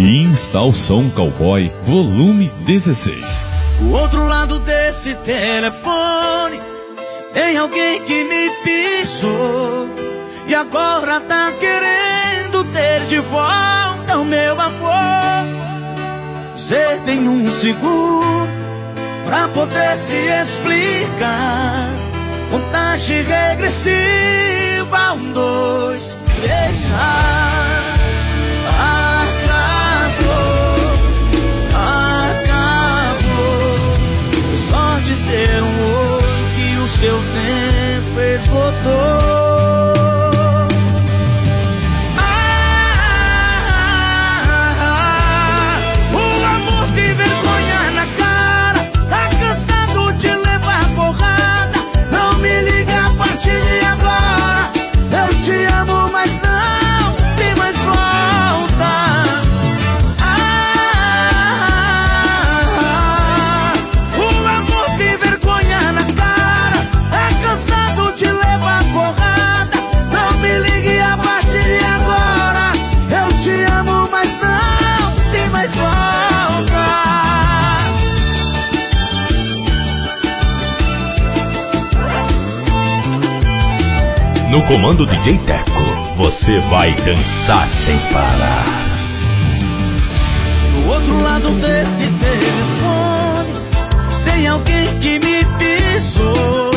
e insta o som Cowboy volume 16. Do outro lado desse telefone tem alguém que me pisou e agora tá querendo ter de volta o meu amor. Você tem um segundo pra poder se explicar. Contagem regressiva, 1, 2, 3, já. De ser um olho que o seu tempo esgotou. O amor tem vergonha na cara, tá cansado de levar porrada. Não me liga a partir de agora. Eu te amo, mas não tem mais volta. No comando DJ Teco, você vai dançar sem parar. Do outro lado desse telefone tem alguém que me pisou